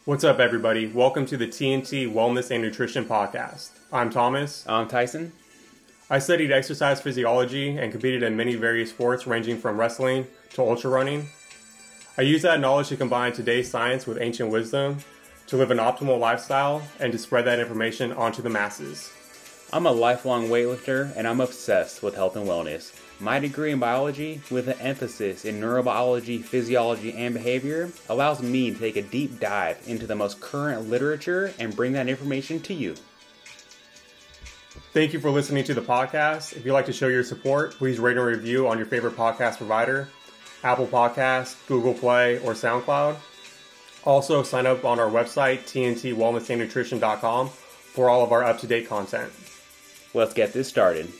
What's up, everybody? Welcome to the TNT Wellness and Nutrition Podcast. I'm Thomas. I'm Tyson. I studied exercise physiology and competed in many various sports ranging from wrestling to ultra running. I use that knowledge to combine today's science with ancient wisdom to live an optimal lifestyle and to spread that information onto the masses. I'm a lifelong weightlifter and I'm obsessed with health and wellness. My degree in biology, with an emphasis in neurobiology, physiology, and behavior, allows me to take a deep dive into the most current literature and bring that information to you. Thank you for listening to the podcast. If you'd like to show your support, please rate and review on your favorite podcast provider, Apple Podcasts, Google Play, or SoundCloud. Also, sign up on our website, tntwellnessandnutrition.com, for all of our up-to-date content. Let's get this started.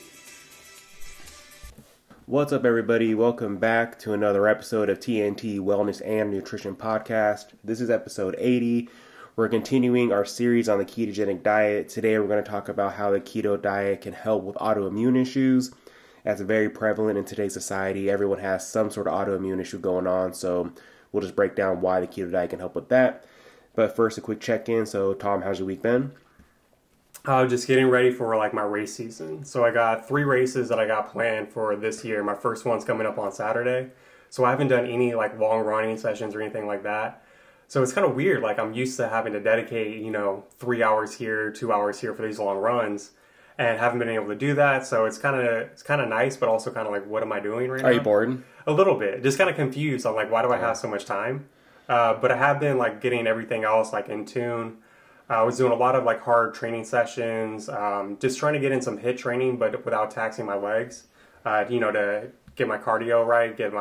What's up, everybody? Welcome back to another episode of TNT Wellness and Nutrition Podcast. This is episode 80. We're continuing our series on the ketogenic diet. Today, we're going to talk about how the keto diet can help with autoimmune issues. That's very prevalent in today's society. Everyone has some sort of autoimmune issue going on, so we'll just break down why the keto diet can help with that. But first, a quick check-in. So, Tom, how's your week been? Just getting ready for my race season. So I got 3 races that I got planned for this year. My first one's coming up on Saturday. So I haven't done any long running sessions or anything like that. So it's kind of weird. I'm used to having to dedicate, 3 hours here, 2 hours here for these long runs, and haven't been able to do that. So it's kind of nice, but also kind of what am I doing right now? Are you bored? A little bit. Just kind of confused. I'm why do I have so much time? But I have been getting everything else in tune. I was doing a lot of hard training sessions, just trying to get in some HIIT training, but without taxing my legs, to get my cardio right, get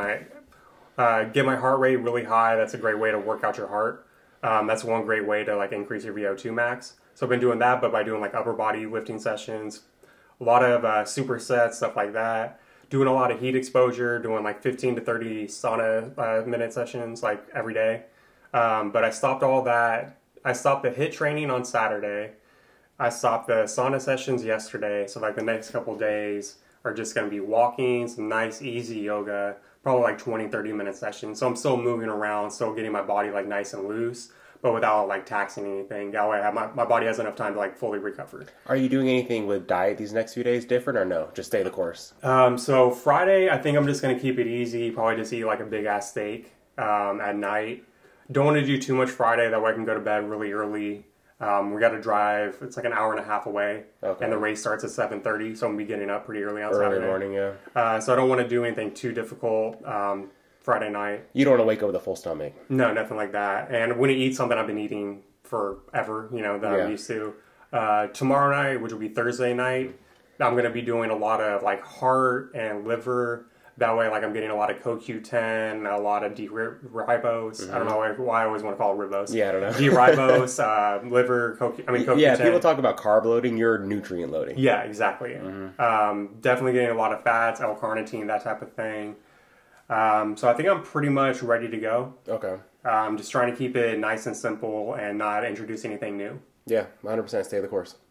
my heart rate really high. That's a great way to work out your heart. That's one great way to increase your VO2 max. So I've been doing that, but by doing upper body lifting sessions, a lot of supersets, stuff like that. Doing a lot of heat exposure, doing 15 to 30 sauna minute sessions every day. But I stopped all that. I stopped the HIIT training on Saturday. I stopped the sauna sessions yesterday. So the next couple days are just going to be walking, some nice easy yoga, probably 20, 30 minute sessions. So I'm still moving around, still getting my body nice and loose, but without taxing anything. That way my body has enough time to fully recover. Are you doing anything with diet these next few days different or no? Just stay the course? So Friday, I think I'm just going to keep it easy. Probably just eat a big ass steak at night. Don't want to do too much Friday, that way I can go to bed really early. We got to drive, it's an hour and a half away, okay. And the race starts at 7:30, so I'm going to be getting up pretty early on Saturday. Saturday. Morning, yeah. So I don't want to do anything too difficult Friday night. You don't want to wake up with a full stomach? No, nothing like that. And when you eat something I've been eating forever, that I'm used to. Tomorrow night, which will be Thursday night, I'm going to be doing a lot of heart and liver. That way, I'm getting a lot of CoQ10, a lot of D-ribose. Mm-hmm. I don't know why I always want to call it ribose. Yeah, I don't know. D-ribose, liver, CoQ10. Yeah, people talk about carb loading, you're nutrient loading. Yeah, exactly. Mm-hmm. Definitely getting a lot of fats, L-carnitine, that type of thing. So I think I'm pretty much ready to go. Okay. Just trying to keep it nice and simple and not introduce anything new. Yeah, 100% stay the course.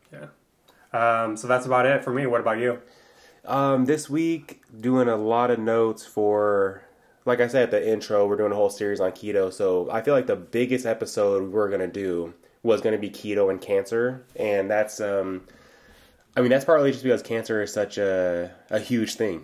Yeah. So that's about it for me. What about you? This week, doing a lot of notes for, like I said at the intro, we're doing a whole series on keto. So I feel the biggest episode we're going to do was going to be keto and cancer. And that's, that's partly just because cancer is such a huge thing,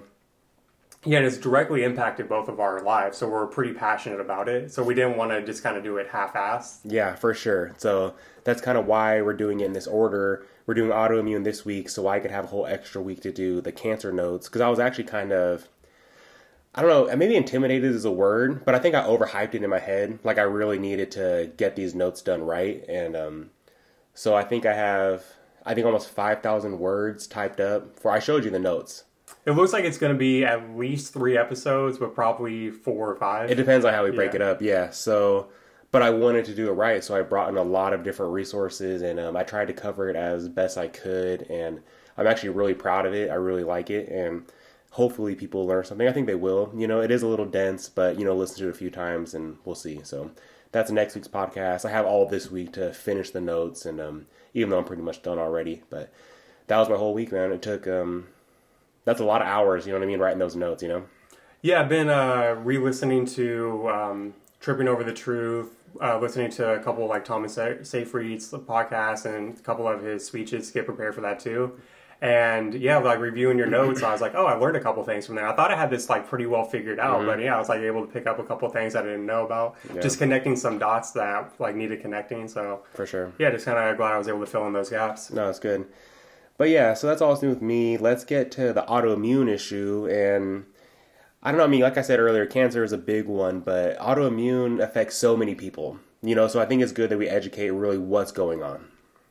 Yeah, and it's directly impacted both of our lives, so we're pretty passionate about it. So we didn't want to just kind of do it half-assed. Yeah, for sure. So that's kind of why we're doing it in this order. We're doing autoimmune this week, so I could have a whole extra week to do the cancer notes. Because I was actually kind of, I don't know, maybe intimidated is a word, but I think I overhyped it in my head. I really needed to get these notes done right. And so I think I have, almost 5,000 words typed up I showed you the notes. It looks like it's going to be at least 3 episodes, but probably 4 or 5. It depends on how we break it up, yeah. So, but I wanted to do it right, so I brought in a lot of different resources, and I tried to cover it as best I could, and I'm actually really proud of it. I really like it, and hopefully people learn something. I think they will. It is a little dense, but, listen to it a few times, and we'll see. So that's next week's podcast. I have all this week to finish the notes, and even though I'm pretty much done already, but that was my whole week, man. It took... that's a lot of hours, writing those notes, Yeah, I've been re-listening to Tripping Over the Truth, listening to a couple like Thomas Seyfried's podcasts and a couple of his speeches to get prepared for that too. And yeah, like reviewing your notes, I was like, oh, I learned a couple things from there. I thought I had this like pretty well figured out, but yeah, I was like able to pick up a couple things I didn't know about. Yeah. Just connecting some dots that like needed connecting. So For sure. yeah, just kind of glad I was able to fill in those gaps. No, it's good. But yeah, so that's all it's new with me. Let's get to the autoimmune issue. And I don't know, I mean, like I said earlier, cancer is a big one, but autoimmune affects so many people. You know, so I think it's good that we educate really what's going on.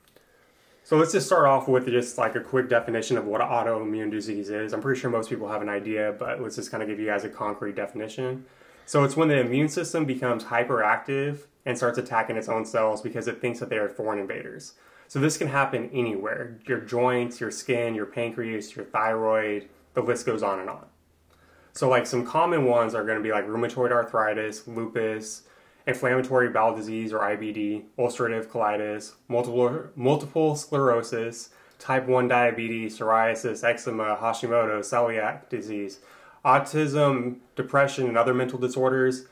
So let's just start off with just like a quick definition of what an autoimmune disease is. I'm pretty sure most people have an idea, but let's just kind of give you guys a concrete definition. So it's when the immune system becomes hyperactive and starts attacking its own cells because it thinks that they are foreign invaders. So this can happen anywhere. Your joints, your skin, your pancreas, your thyroid, the list goes on and on. So like some common ones are going to be like rheumatoid arthritis, lupus, inflammatory bowel disease or IBD, ulcerative colitis, multiple sclerosis, type 1 diabetes, psoriasis, eczema, Hashimoto, celiac disease, autism, depression, and other mental disorders.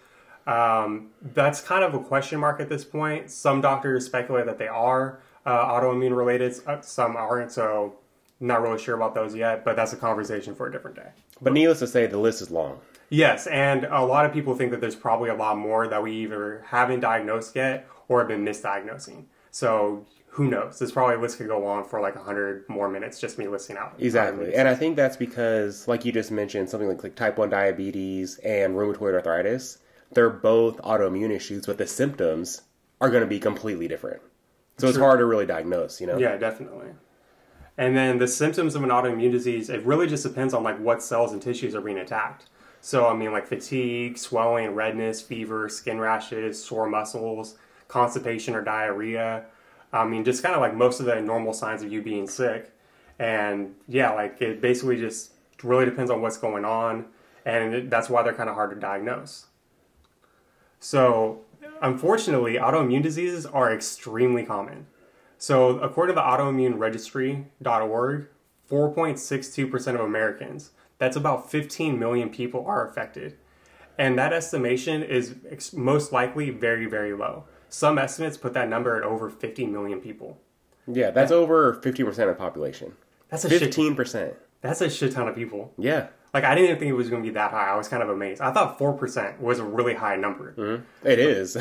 That's kind of a question mark at this point. Some doctors speculate that they are autoimmune related, some aren't, so not really sure about those yet, but that's a conversation for a different day. But needless to say, the list is long. Yes, and a lot of people think that there's probably a lot more that we either haven't diagnosed yet or have been misdiagnosing. So who knows? This probably list could go on for like 100 more minutes, just me listing out. Exactly. And I think that's because, like you just mentioned, something like type 1 diabetes and rheumatoid arthritis, they're both autoimmune issues, but the symptoms are going to be completely different. So it's hard to really diagnose, you know? Yeah, definitely. And then the symptoms of an autoimmune disease, it really just depends on like what cells and tissues are being attacked. So, I mean, like fatigue, swelling, redness, fever, skin rashes, sore muscles, constipation or diarrhea. I mean, just kind of like most of the normal signs of you being sick. And yeah, like it basically just really depends on what's going on. And that's why they're kind of hard to diagnose. So, unfortunately, autoimmune diseases are extremely common. So, according to the autoimmuneregistry.org, 4.62% of Americans, that's about 15 million people, are affected. And that estimation is most likely very, very low. Some estimates put that number at over 50 million people. Yeah, that's over 50% of the population. That's a 15%. That's a shit ton of people. Yeah. Like, I didn't even think it was going to be that high. I was kind of amazed. I thought 4% was a really high number. Mm-hmm. It is.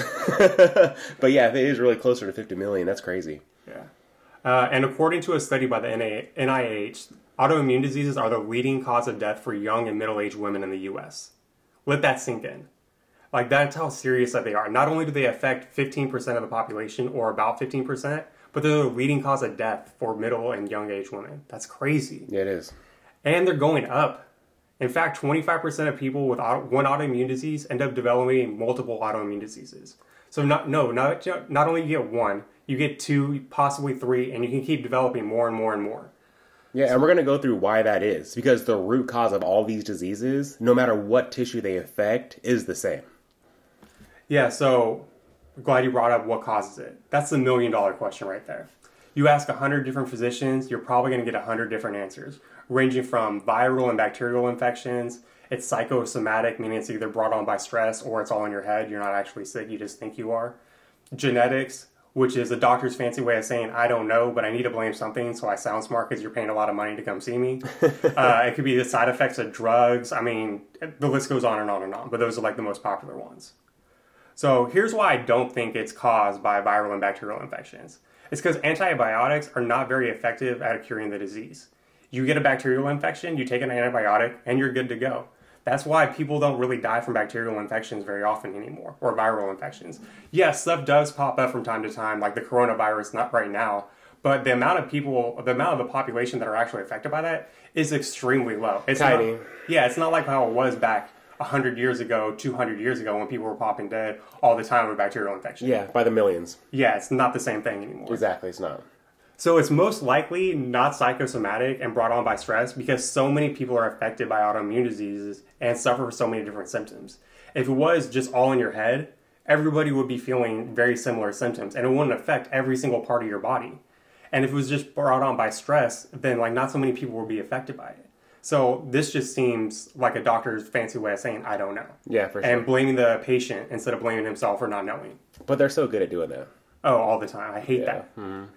But yeah, if it is really closer to 50 million, that's crazy. Yeah. And according to a study by the NIH, autoimmune diseases are the leading cause of death for young and middle-aged women in the U.S. Let that sink in. Like, that's how serious that they are. Not only do they affect 15% of the population, or about 15%, but they're the leading cause of death for middle and young-aged women. That's crazy. Yeah, it is. And they're going up. In fact, 25% of people with one autoimmune disease end up developing multiple autoimmune diseases. So not only you get one, you get two, possibly three, and you can keep developing more and more and more. Yeah, and we're going to go through why that is. Because the root cause of all these diseases, no matter what tissue they affect, is the same. Yeah, so glad you brought up what causes it. That's the million-dollar question right there. You ask 100 different physicians, you're probably going to get 100 different answers, ranging from viral and bacterial infections. It's psychosomatic, meaning it's either brought on by stress or it's all in your head. You're not actually sick, you just think you are. Genetics, which is a doctor's fancy way of saying, I don't know, but I need to blame something, so I sound smart because you're paying a lot of money to come see me. It could be the side effects of drugs. I mean, the list goes on and on and on, but those are like the most popular ones. So here's why I don't think it's caused by viral and bacterial infections. It's because antibiotics are not very effective at curing the disease. You get a bacterial infection, you take an antibiotic, and you're good to go. That's why people don't really die from bacterial infections very often anymore, or viral infections. Yes, stuff does pop up from time to time, like the coronavirus, not right now, but the amount of the population that are actually affected by that is extremely low. It's tiny. It's not like how it was back 100 years ago, 200 years ago when people were popping dead all the time with bacterial infections. Yeah, by the millions. Yeah, it's not the same thing anymore. Exactly, it's not. So it's most likely not psychosomatic and brought on by stress because so many people are affected by autoimmune diseases and suffer from so many different symptoms. If it was just all in your head, everybody would be feeling very similar symptoms and it wouldn't affect every single part of your body. And if it was just brought on by stress, then like not so many people would be affected by it. So this just seems like a doctor's fancy way of saying, I don't know. Yeah, for sure. And blaming the patient instead of blaming himself for not knowing. But they're so good at doing that. Oh, all the time. I hate that.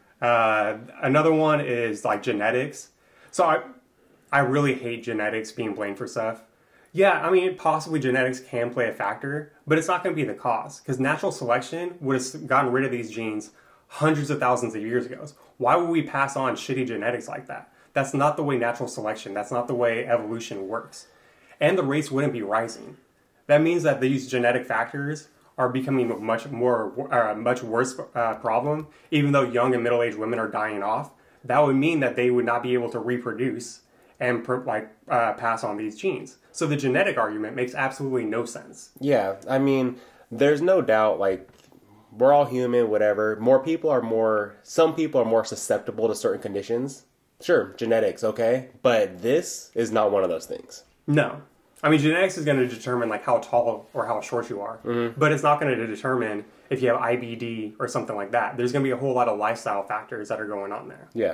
Another one is like genetics. So I really hate genetics being blamed for stuff. Yeah, I mean, possibly genetics can play a factor, but it's not going to be the cause. Because natural selection would have gotten rid of these genes hundreds of thousands of years ago. Why would we pass on shitty genetics like that? That's not the way natural selection, that's not the way evolution works. And the rates wouldn't be rising. That means that these genetic factors are becoming a much worse problem. Even though young and middle-aged women are dying off, that would mean that they would not be able to reproduce and pass on these genes. So the genetic argument makes absolutely no sense. Yeah, I mean, there's no doubt, like, we're all human, whatever. Some people are more susceptible to certain conditions. Sure, genetics, okay. But this is not one of those things. No. I mean, genetics is going to determine like how tall or how short you are. Mm-hmm. But it's not going to determine if you have IBD or something like that. There's going to be a whole lot of lifestyle factors that are going on there. Yeah.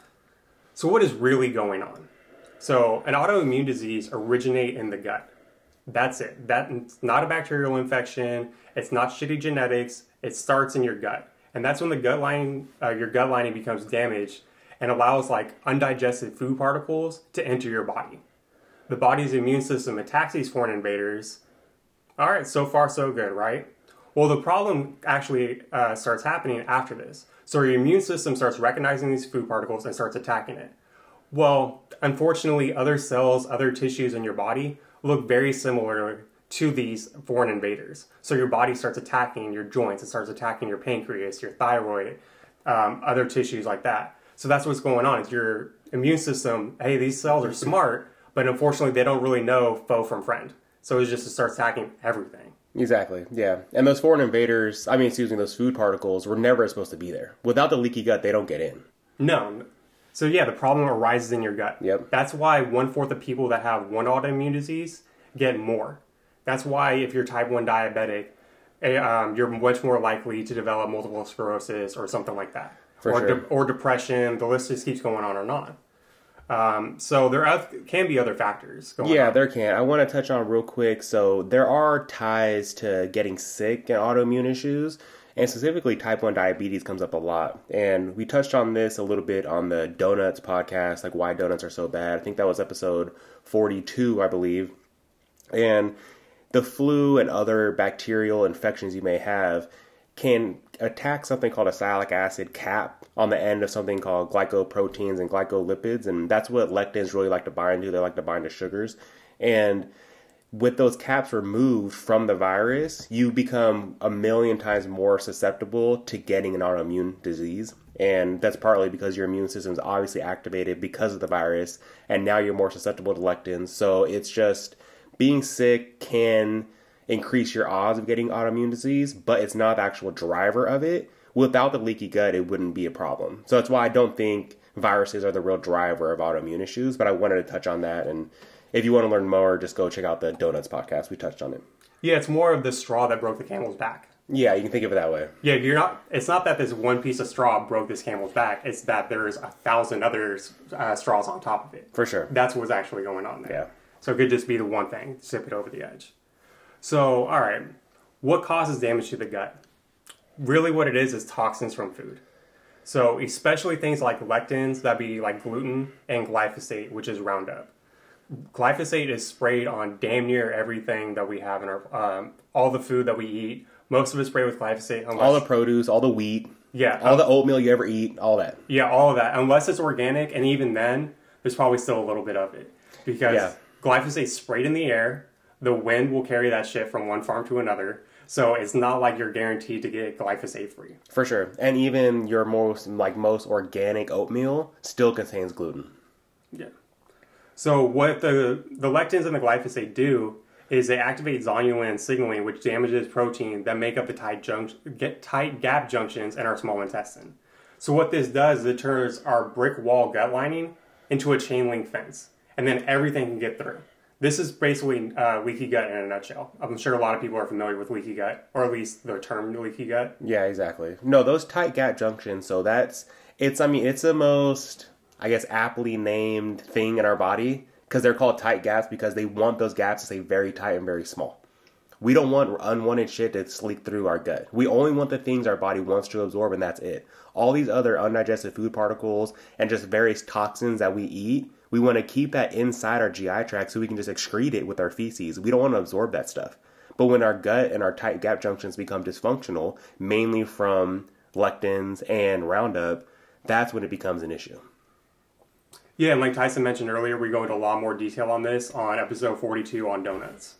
So what is really going on? So an autoimmune disease originates in the gut. That's it. That's not a bacterial infection. It's not shitty genetics. It starts in your gut. And that's when the your gut lining becomes damaged and allows like undigested food particles to enter your body. The body's immune system attacks these foreign invaders. All right, so far so good, right? Well, the problem actually starts happening after this. So your immune system starts recognizing these food particles and starts attacking it. Well, unfortunately, other cells, other tissues in your body look very similar to these foreign invaders. So your body starts attacking your joints, it starts attacking your pancreas, your thyroid, other tissues like that. So that's what's going on. It's your immune system, hey, these cells are smart, but unfortunately they don't really know foe from friend. So it starts attacking everything. Exactly, yeah. And those those food particles were never supposed to be there. Without the leaky gut, they don't get in. No. So yeah, the problem arises in your gut. Yep. That's why 1/4 of people that have one autoimmune disease get more. That's why if you're type 1 diabetic, you're much more likely to develop multiple sclerosis or something like that. Or depression. The list just keeps going on and on. So there can be other factors going on. Yeah, there can. I want to touch on real quick. So there are ties to getting sick and autoimmune issues, and specifically type 1 diabetes comes up a lot. And we touched on this a little bit on the Donuts podcast, like why donuts are so bad. I think that was episode 42, I believe. And the flu and other bacterial infections you may have can attack something called a sialic acid cap on the end of something called glycoproteins and glycolipids, and that's what lectins really like to bind to. They like to bind to sugars. And with those caps removed from the virus, you become 1,000,000 times more susceptible to getting an autoimmune disease. And that's partly because your immune system is obviously activated because of the virus, and now you're more susceptible to lectins. So it's just being sick can increase your odds of getting autoimmune disease, but it's not the actual driver of it. Without the leaky gut, it wouldn't be a problem. So that's why I don't think viruses are the real driver of autoimmune issues, but I wanted to touch on that. And if you want to learn more, just go check out the Donuts podcast. We touched on it. Yeah, it's more of the straw that broke the camel's back. Yeah, you can think of it that way. Yeah, it's not that this one piece of straw broke this camel's back. It's that there's 1,000 other straws on top of it. For sure. That's what's actually going on there. Yeah. So it could just be the one thing, tip it over the edge. So, all right, what causes damage to the gut? Really what it is toxins from food. So especially things like lectins, that'd be like gluten, and glyphosate, which is Roundup. Glyphosate is sprayed on damn near everything that we have in our, all the food that we eat. Most of it's sprayed with glyphosate. All the produce, all the wheat, yeah, all the oatmeal you ever eat, all that. Yeah, all of that. Unless it's organic, and even then, there's probably still a little bit of it. Because glyphosate's sprayed in the air, the wind will carry that shit from one farm to another. So it's not like you're guaranteed to get glyphosate free. For sure. And even your most organic oatmeal still contains gluten. Yeah. So what the lectins and the glyphosate do is they activate zonulin signaling, which damages protein that make up the tight gap junctions in our small intestine. So what this does is it turns our brick wall gut lining into a chain link fence, and then everything can get through. This is basically leaky gut in a nutshell. I'm sure a lot of people are familiar with leaky gut, or at least the term leaky gut. Yeah, exactly. No, those tight gap junctions, so it's the most, I guess, aptly named thing in our body. because they're called tight gaps because they want those gaps to stay very tight and very small. We don't want unwanted shit to leak through our gut. We only want the things our body wants to absorb, and that's it. All these other undigested food particles and just various toxins that we eat, we want to keep that inside our GI tract so we can just excrete it with our feces. We don't want to absorb that stuff. But when our gut and our tight gap junctions become dysfunctional, mainly from lectins and Roundup, that's when it becomes an issue. Yeah, and like Tyson mentioned earlier, we go into a lot more detail on this on episode 42 on donuts.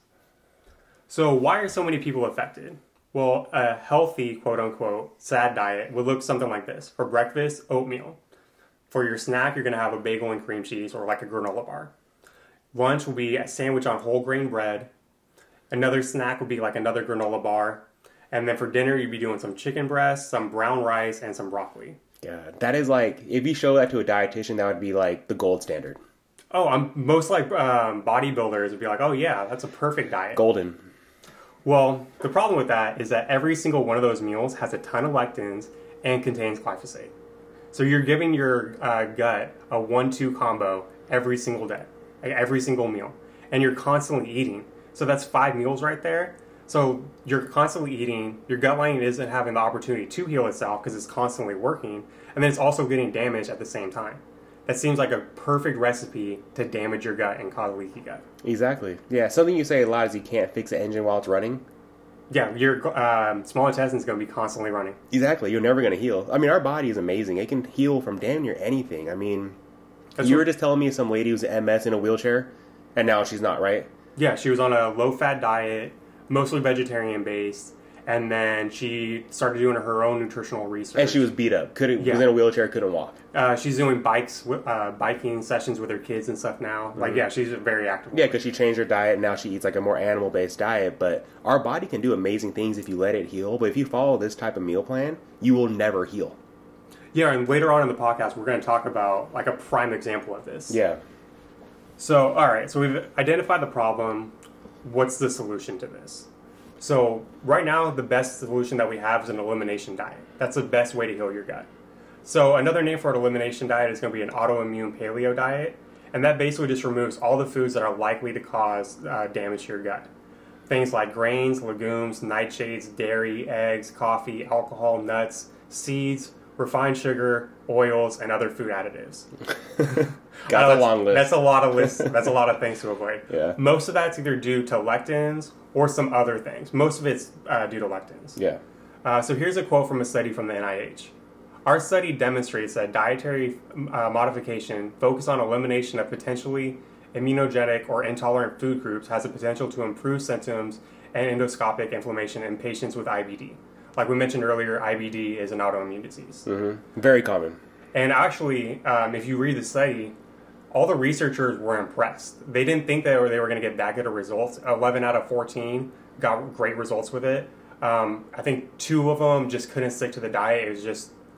So why are so many people affected? Well, a healthy, quote-unquote, SAD diet would look something like this. For breakfast, oatmeal. For your snack, you're going to have a bagel and cream cheese or like a granola bar. Lunch will be a sandwich on whole grain bread. Another snack would be like another granola bar. And then for dinner, you'd be doing some chicken breast, some brown rice, and some broccoli. Yeah, that is like, if you show that to a dietitian, that would be like the gold standard. Oh, most like bodybuilders would be like, oh yeah, that's a perfect diet. Golden. Well, the problem with that is that every single one of those meals has a ton of lectins and contains glyphosate. So you're giving your gut a 1-2 combo every single day, like every single meal. And you're constantly eating. So that's 5 meals right there. So you're constantly eating, your gut lining isn't having the opportunity to heal itself because it's constantly working, and then it's also getting damaged at the same time. That seems like a perfect recipe to damage your gut and cause leaky gut. Exactly. Yeah, something you say a lot is you can't fix the engine while it's running. Yeah, your small intestine is going to be constantly running. Exactly. You're never going to heal. I mean, our body is amazing. It can heal from damn near anything. I mean, you were just telling me some lady who's MS in a wheelchair, and now she's not, right? Yeah, she was on a low-fat diet, mostly vegetarian-based, and then she started doing her own nutritional research. And she was beat up. Was in a wheelchair, couldn't walk. She's doing biking sessions with her kids and stuff now. Like, yeah, she's very active. Yeah, because she changed her diet, and now she eats like a more animal-based diet. But our body can do amazing things if you let it heal. But if you follow this type of meal plan, you will never heal. Yeah, and later on in the podcast, we're going to talk about like a prime example of this. Yeah. So, all right, so we've identified the problem. What's the solution to this? So right now, the best solution that we have is an elimination diet. That's the best way to heal your gut. So another name for an elimination diet is going to be an autoimmune paleo diet. And that basically just removes all the foods that are likely to cause damage to your gut. Things like grains, legumes, nightshades, dairy, eggs, coffee, alcohol, nuts, seeds, refined sugar, oils, and other food additives. Got a long list. That's a lot of lists. That's a lot of things to avoid. Yeah. Most of that's either due to lectins or some other things. Most of it's due to lectins. Yeah. So here's a quote from a study from the NIH. Our study demonstrates that dietary modification focused on elimination of potentially immunogenic or intolerant food groups has the potential to improve symptoms and endoscopic inflammation in patients with IBD. Like we mentioned earlier, IBD is an autoimmune disease. Mm-hmm. Very common. And actually, if you read the study, all the researchers were impressed. They didn't think that they were going to get that good of results. 11 out of 14 got great results with it. I think 2 of them just couldn't stick to the diet. It was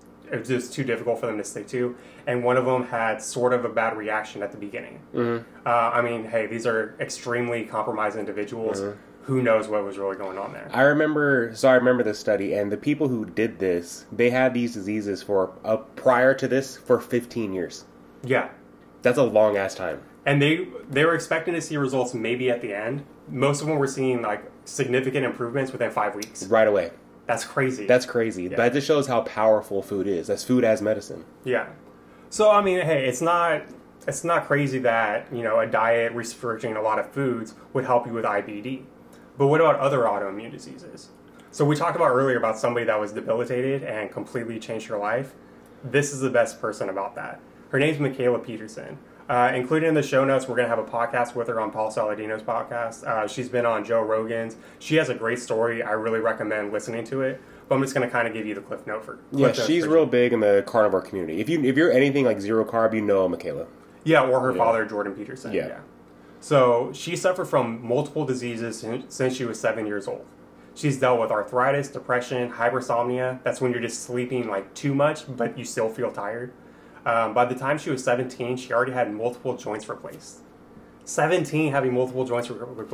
just too difficult for them to stick to. And one of them had sort of a bad reaction at the beginning. Mm-hmm. I mean, hey, these are extremely compromised individuals. Mm-hmm. Who knows what was really going on there? I remember this study, and the people who did this, they had these diseases for prior to this for 15 years. Yeah. That's a long-ass time. And they were expecting to see results maybe at the end. Most of them were seeing like significant improvements within 5 weeks. Right away. That's crazy. That's crazy. Yeah. That just shows how powerful food is. That's food as medicine. Yeah. So, I mean, hey, it's not crazy that, a diet restricting a lot of foods would help you with IBD. But what about other autoimmune diseases? So we talked about earlier about somebody that was debilitated and completely changed her life. This is the best person about that. Her name's Mikhaila Peterson. Included in the show notes, we're going to have a podcast with her on Paul Saladino's podcast. She's been on Joe Rogan's. She has a great story. I really recommend listening to it. But I'm just going to kind of give you the cliff note for. Yeah, she's real big in the carnivore community. If you're anything like zero carb, you know Mikhaila. Yeah, or her father, Jordan Peterson. Yeah. So she suffered from multiple diseases since she was 7 years old. She's dealt with arthritis, depression, hypersomnia. That's when you're just sleeping like too much, but you still feel tired. By the time she was 17, she already had multiple joints replaced. 17 having multiple joints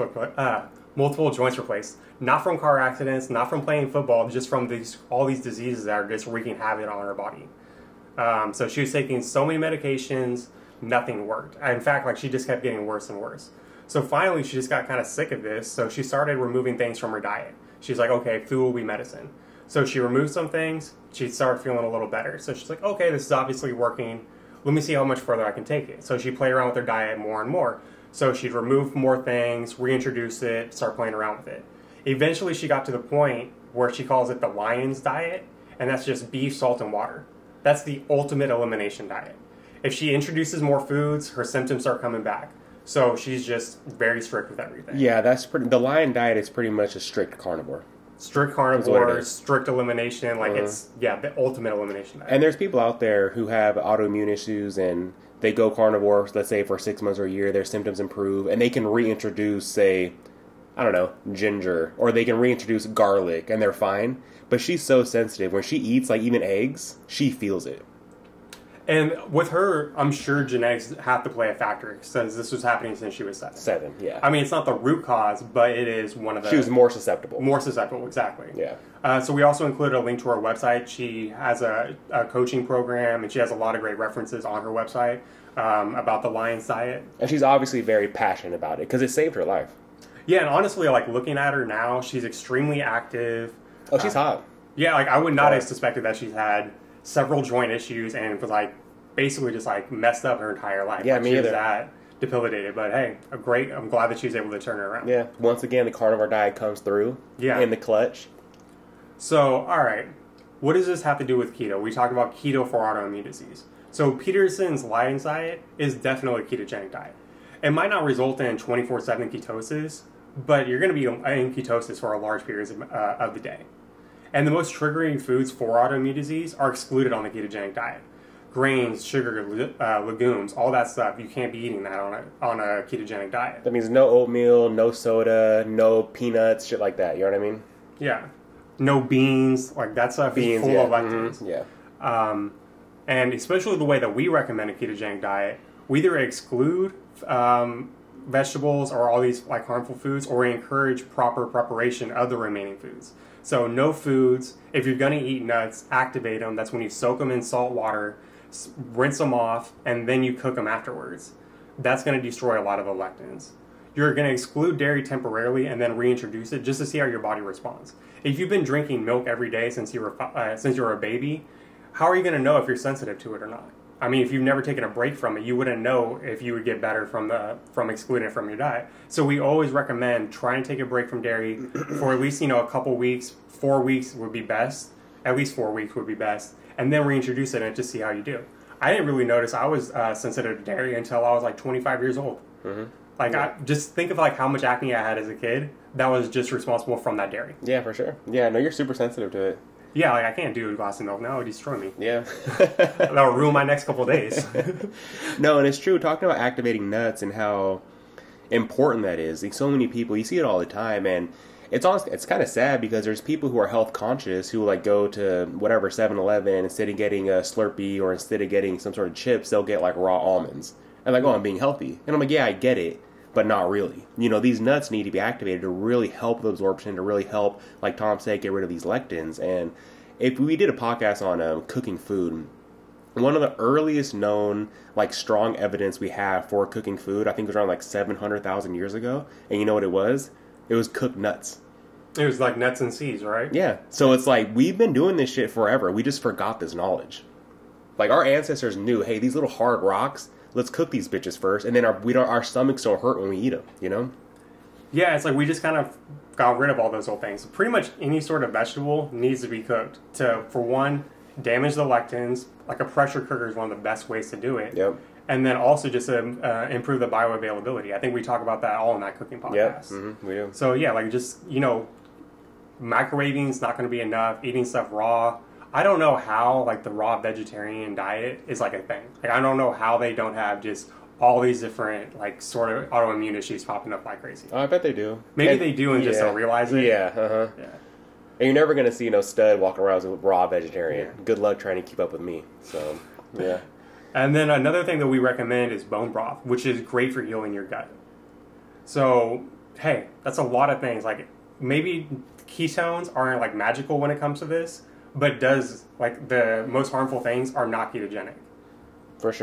replaced. Not from car accidents, not from playing football, just from all these diseases that are just wreaking havoc on her body. So she was taking so many medications, nothing worked. In fact, like she just kept getting worse and worse. So finally, she just got kind of sick of this. So she started removing things from her diet. She's like, okay, food will be medicine. So she removed some things. She started feeling a little better. So she's like, okay, this is obviously working. Let me see how much further I can take it. So she played around with her diet more and more. So she'd remove more things, reintroduce it, start playing around with it. Eventually, she got to the point where she calls it the Lion's diet, and that's just beef, salt, and water. That's the ultimate elimination diet. If she introduces more foods, her symptoms start coming back. So she's just very strict with everything. Yeah, that's pretty. The Lion diet is pretty much a strict carnivore. Strict carnivore, strict elimination, like it's, the ultimate elimination diet. And there's people out there who have autoimmune issues and they go carnivore, let's say for 6 months or a year, their symptoms improve, and they can reintroduce, say, I don't know, ginger, or they can reintroduce garlic, and they're fine. But she's so sensitive. When she eats, like, even eggs, she feels it. And with her, I'm sure genetics have to play a factor, since this was happening since she was 7. 7, yeah. I mean, it's not the root cause, but it is one of the... She was more susceptible. More susceptible, exactly. Yeah. So we also included a link to her website. She has a coaching program, and she has a lot of great references on her website about the Lion's diet. And she's obviously very passionate about it, because it saved her life. Yeah, and honestly, like, looking at her now, she's extremely active. Oh, she's hot. Yeah, like, I would not have suspected that she's had several joint issues and was, like, basically just, like, messed up her entire life. Yeah, like, me she either. was that debilitated. But, hey, I'm glad that she was able to turn it around. Yeah. Once again, the carnivore diet comes through in the clutch. So, all right. What does this have to do with keto? We talked about keto for autoimmune disease. So, Peterson's Lion's diet is definitely a ketogenic diet. It might not result in 24/7 ketosis, but you're going to be in ketosis for a large periods of the day. And the most triggering foods for autoimmune disease are excluded on the ketogenic diet. Grains, sugar, legumes, all that stuff, you can't be eating that on a ketogenic diet. That means no oatmeal, no soda, no peanuts, shit like that. You know what I mean? Yeah. No beans, like that stuff is full of lectins. Mm-hmm. Yeah. And especially the way that we recommend a ketogenic diet, we either exclude vegetables or all these like harmful foods, or we encourage proper preparation of the remaining foods. So no foods. If you're going to eat nuts, activate them. That's when you soak them in salt water, rinse them off, and then you cook them afterwards. That's going to destroy a lot of the lectins. You're going to exclude dairy temporarily and then reintroduce it just to see how your body responds. If you've been drinking milk every day since you were a baby, how are you going to know if you're sensitive to it or not? I mean, if you've never taken a break from it, you wouldn't know if you would get better from excluding it from your diet. So we always recommend trying to take a break from dairy for at least, a couple weeks. 4 weeks would be best. At least 4 weeks would be best. And then reintroduce it and just see how you do. I didn't really notice I was sensitive to dairy until I was like 25 years old. Mm-hmm. Like, I just think of like how much acne I had as a kid that was just responsible from that dairy. Yeah, for sure. Yeah, no, you're super sensitive to it. Yeah, like I can't do a glass of milk now; it would destroy me. Yeah, that'll ruin my next couple of days. No, and it's true. Talking about activating nuts and how important that is. Like, so many people, you see it all the time, and it's kind of sad because there's people who are health conscious who like go to whatever 7-Eleven, instead of getting a Slurpee or instead of getting some sort of chips, they'll get like raw almonds. And like, oh, I'm being healthy, and I'm like, yeah, I get it. But not really. These nuts need to be activated to really help the absorption, to really help, like Tom said, get rid of these lectins. And if we did a podcast on cooking food, one of the earliest known, like, strong evidence we have for cooking food, I think it was around, like, 700,000 years ago. And you know what it was? It was cooked nuts. It was like nuts and seeds, right? Yeah. So it's like, we've been doing this shit forever. We just forgot this knowledge. Like, our ancestors knew, hey, these little hard rocks, let's cook these bitches first, and then our stomachs don't hurt when we eat them, Yeah, it's like we just kind of got rid of all those old things. Pretty much any sort of vegetable needs to be cooked to, for one, damage the lectins. Like a pressure cooker is one of the best ways to do it. Yep. And then also just to improve the bioavailability. I think we talk about that all in that cooking podcast. Yep, mm-hmm, we do. So yeah, like just, microwaving is not going to be enough. Eating stuff raw. I don't know how, like, the raw vegetarian diet is, like, a thing. Like, I don't know how they don't have just all these different, like, sort of autoimmune issues popping up like crazy. Oh, I bet they do. Maybe they do and just don't realize it. Yeah, uh-huh. Yeah. And you're never going to see no stud walking around as a raw vegetarian. Yeah. Good luck trying to keep up with me. So, yeah. And then another thing that we recommend is bone broth, which is great for healing your gut. So, hey, that's a lot of things. Like, maybe ketones aren't, like, magical when it comes to this, but the most harmful things are not ketogenic. For sure.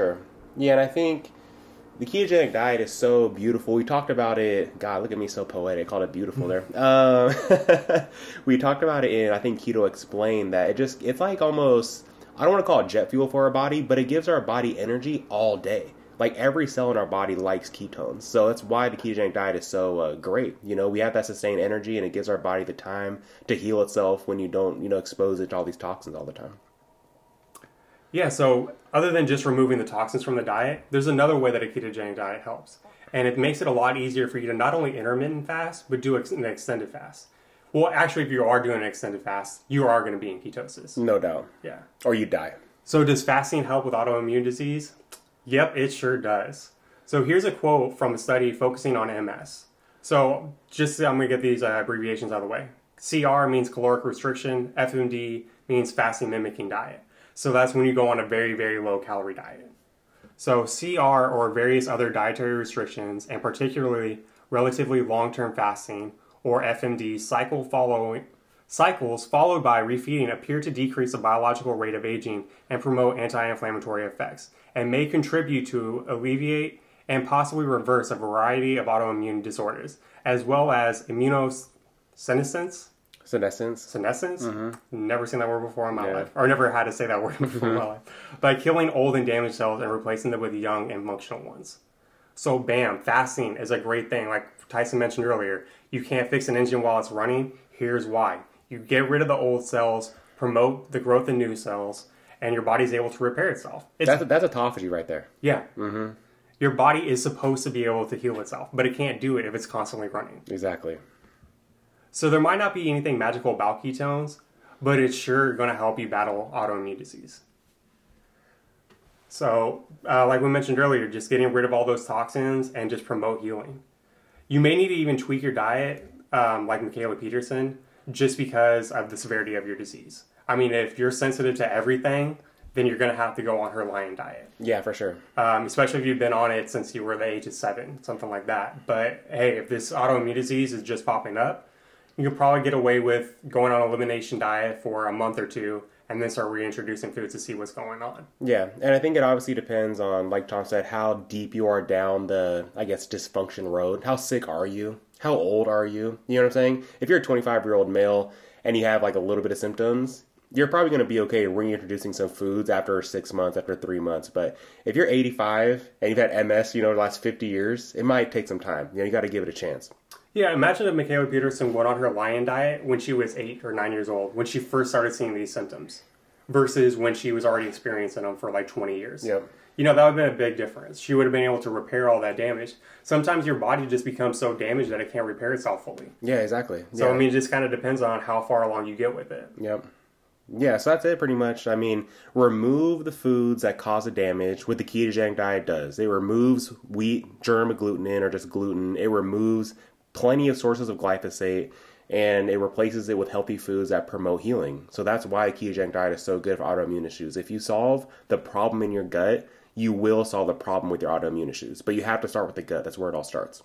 Yeah, and I think the ketogenic diet is so beautiful. We talked about it. God, look at me, so poetic. Called it beautiful there. We talked about it in, I think, Keto Explained, that it's like almost, I don't want to call it jet fuel for our body, but it gives our body energy all day. Like every cell in our body likes ketones. So that's why the ketogenic diet is so great. You know, we have that sustained energy and it gives our body the time to heal itself when you don't, expose it to all these toxins all the time. Yeah, so other than just removing the toxins from the diet, there's another way that a ketogenic diet helps. And it makes it a lot easier for you to not only intermittent fast, but do an extended fast. Well, actually, if you are doing an extended fast, you are going to be in ketosis. No doubt. Yeah. Or you die. So does fasting help with autoimmune disease? Yep, it sure does. So here's a quote from a study focusing on MS. So I'm going to get these abbreviations out of the way. CR means caloric restriction. FMD means fasting mimicking diet. So that's when you go on a very, very low calorie diet. So CR, or various other dietary restrictions, and particularly relatively long-term fasting, or FMD, cycles followed by refeeding appear to decrease the biological rate of aging and promote anti-inflammatory effects, and may contribute to alleviate and possibly reverse a variety of autoimmune disorders, as well as immunosenescence. Senescence. Mm-hmm. Never seen that word before in my life. Or never had to say that word before in my life. By killing old and damaged cells and replacing them with young and functional ones. So bam, fasting is a great thing. Like Tyson mentioned earlier, you can't fix an engine while it's running. Here's why. You get rid of the old cells, promote the growth of new cells, and your body's able to repair itself. That's autophagy right there. Yeah. Mm-hmm. Your body is supposed to be able to heal itself, but it can't do it if it's constantly running. Exactly. So there might not be anything magical about ketones, but it's sure going to help you battle autoimmune disease. So, like we mentioned earlier, just getting rid of all those toxins and just promote healing. You may need to even tweak your diet, like Mikhaila Peterson, just because of the severity of your disease. I mean, if you're sensitive to everything, then you're going to have to go on her lion diet. Yeah, for sure. Especially if you've been on it since you were the age of 7, something like that. But hey, if this autoimmune disease is just popping up, you can probably get away with going on an elimination diet for a month or two and then start reintroducing foods to see what's going on. Yeah, and I think it obviously depends on, like Tom said, how deep you are down the, dysfunction road. How sick are you? How old are you? You know what I'm saying? If you're a 25-year-old male and you have, a little bit of symptoms, you're probably going to be okay reintroducing some foods after 6 months, after 3 months. But if you're 85 and you've had MS, the last 50 years, it might take some time. You got to give it a chance. Yeah, imagine if Mikhaila Peterson went on her lion diet when she was 8 or 9 years old, when she first started seeing these symptoms, versus when she was already experiencing them for 20 years. Yep. That would have been a big difference. She would have been able to repair all that damage. Sometimes your body just becomes so damaged that it can't repair itself fully. Yeah, exactly. So, yeah. it just kind of depends on how far along you get with it. Yep. Yeah, so that's it pretty much. Remove the foods that cause the damage. What the ketogenic diet does. It removes wheat, germ agglutinin, or just gluten. It removes plenty of sources of glyphosate, and it replaces it with healthy foods that promote healing. So that's why a ketogenic diet is so good for autoimmune issues. If you solve the problem in your gut, you will solve the problem with your autoimmune issues. But you have to start with the gut. That's where it all starts.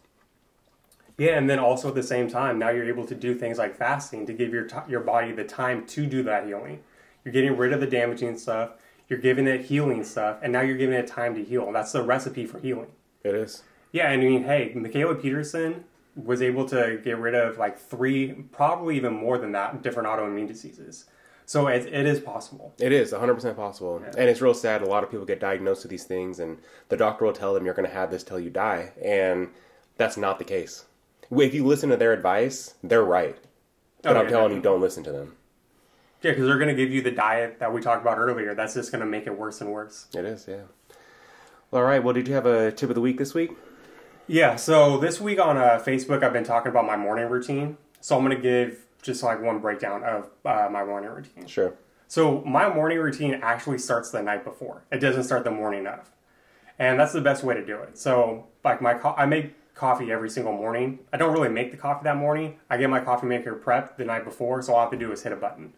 Yeah, and then also at the same time, now you're able to do things like fasting to give your body the time to do that healing. You're getting rid of the damaging stuff, you're giving it healing stuff, and now you're giving it time to heal. That's the recipe for healing. It is. Yeah, and hey, Mikhaila Peterson was able to get rid of 3, probably even more than that, different autoimmune diseases. So it is possible. It is 100% possible. Yeah. And it's real sad. A lot of people get diagnosed with these things, and the doctor will tell them you're going to have this till you die. And that's not the case. If you listen to their advice, they're right. But I'm telling you, don't listen to them. Yeah, because they're going to give you the diet that we talked about earlier. That's just going to make it worse and worse. It is, yeah. Well, all right. Well, did you have a tip of the week this week? Yeah, so this week on Facebook, I've been talking about my morning routine. So I'm going to give just one breakdown of my morning routine. Sure. So my morning routine actually starts the night before. It doesn't start the morning of. And that's the best way to do it. So I make coffee every single morning. I don't really make the coffee that morning. I get my coffee maker prepped the night before, so all I have to do is hit a button.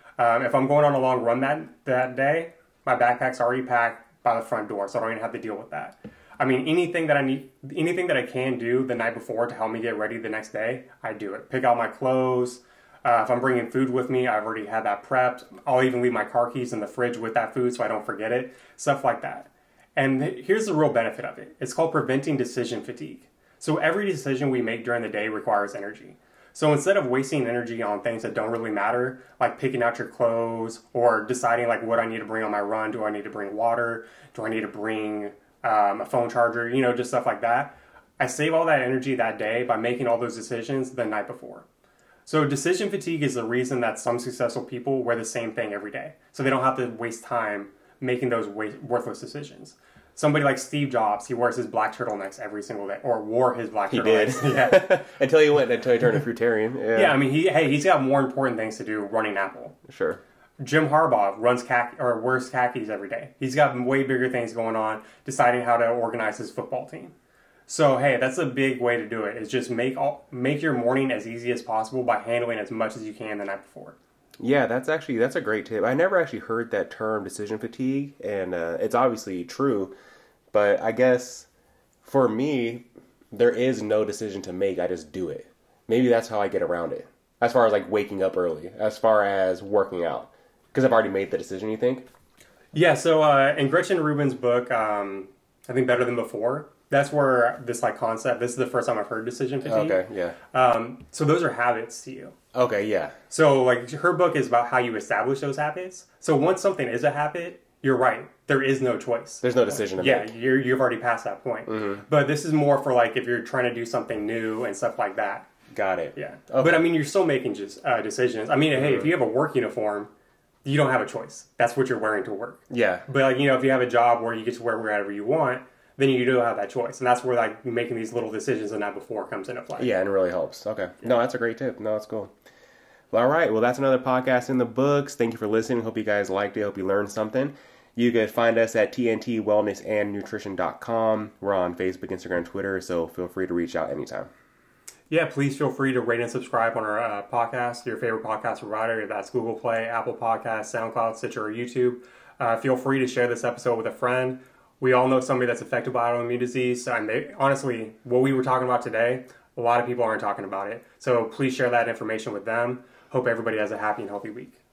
If I'm going on a long run that day, my backpack's already packed by the front door, so I don't even have to deal with that. Anything that I can do the night before to help me get ready the next day, I do it. Pick out my clothes. If I'm bringing food with me, I've already had that prepped. I'll even leave my car keys in the fridge with that food so I don't forget it. Stuff like that. And here's the real benefit of it. It's called preventing decision fatigue. So every decision we make during the day requires energy. So instead of wasting energy on things that don't really matter, like picking out your clothes or deciding like what I need to bring on my run, do I need to bring water? Do I need to bring a phone charger? Just stuff like that. I save all that energy that day by making all those decisions the night before. So decision fatigue is the reason that some successful people wear the same thing every day. So they don't have to waste time making those worthless decisions. Somebody like Steve Jobs, he wears his black turtlenecks every single day, or wore his black turtlenecks. He did. Yeah. until he turned a fruitarian. Yeah, I mean, he's got more important things to do running Apple. Sure. Jim Harbaugh wears khakis every day. He's got way bigger things going on, deciding how to organize his football team. So, hey, that's a big way to do it, is just make your morning as easy as possible by handling as much as you can the night before. Yeah, that's a great tip. I never actually heard that term, decision fatigue, and it's obviously true. But I guess for me, there is no decision to make. I just do it. Maybe that's how I get around it. As far as like waking up early, as far as working out, because I've already made the decision. You think? Yeah. So in Gretchen Rubin's book, I think Better Than Before, that's where this concept. This is the first time I've heard decision fatigue. Okay. Yeah. So those are habits to you. Okay. Yeah. So her book is about how you establish those habits. So once something is a habit, you're right. There is no choice. There's no decision to make. Yeah, you've already passed that point. Mm-hmm. But this is more for if you're trying to do something new and stuff like that. Got it. Yeah. Okay. But I mean, you're still making just decisions. I mean, hey, if you have a work uniform, you don't have a choice. That's what you're wearing to work. Yeah. But if you have a job where you get to wear whatever you want, then you do have that choice. And that's where making these little decisions the night before comes into play. Yeah, and it really helps. Okay. Yeah. No, that's a great tip. No, that's cool. Well, all right. Well, that's another podcast in the books. Thank you for listening. Hope you guys liked it. Hope you learned something. You can find us at tntwellnessandnutrition.com. We're on Facebook, Instagram, Twitter, so feel free to reach out anytime. Yeah, please feel free to rate and subscribe on our podcast, your favorite podcast provider. If that's Google Play, Apple Podcasts, SoundCloud, Stitcher, or YouTube. Feel free to share this episode with a friend. We all know somebody that's affected by autoimmune disease. And honestly, what we were talking about today, a lot of people aren't talking about it. So please share that information with them. Hope everybody has a happy and healthy week.